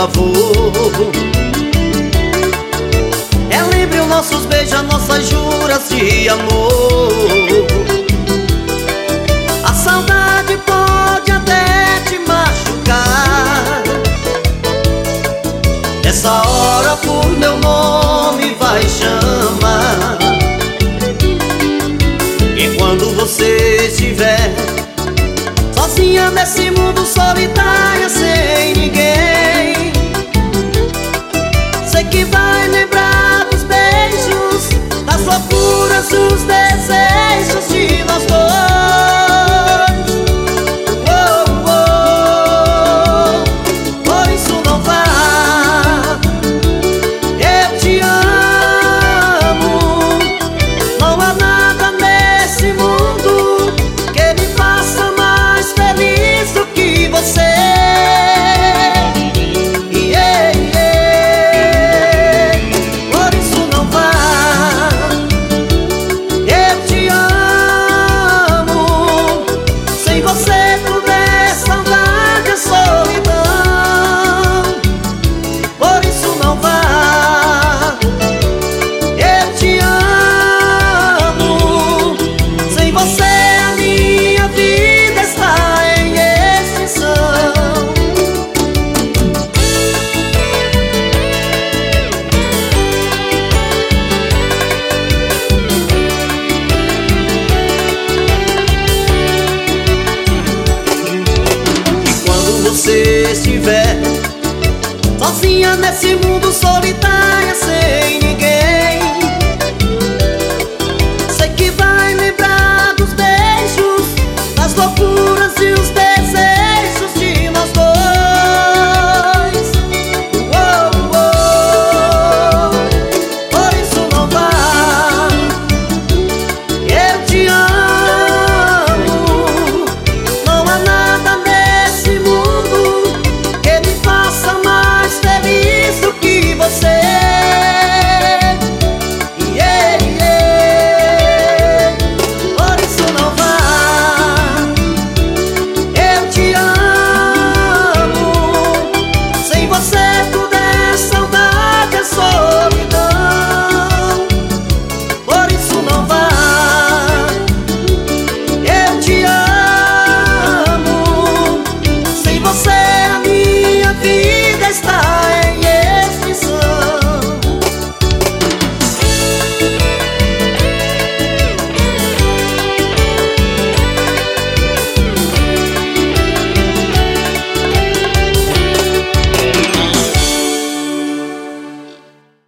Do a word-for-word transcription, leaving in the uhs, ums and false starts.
favor. Relembre os nossos beijos, as nossas juras de amor. A saudade pode até te machucar. Nessa hora por meu nome vai chamar. E quando você estiver sozinha nesse mundo, solitária, sem ninguém, sei que vai lembrar dos beijos, das loucuras, dos desejos de nós dois. Oh, oh, por isso não vá, eu te amo. Não há nada nesse mundo que me faça mais feliz do que você. Yeah, yeah. Por isso não vá, eu te amo. Sem você tudo é saudade, é solidão. Por isso não vá, eu te amo. Sem você a minha vida está em extinção. E quando você estiver sozinha nesse mundo solitário,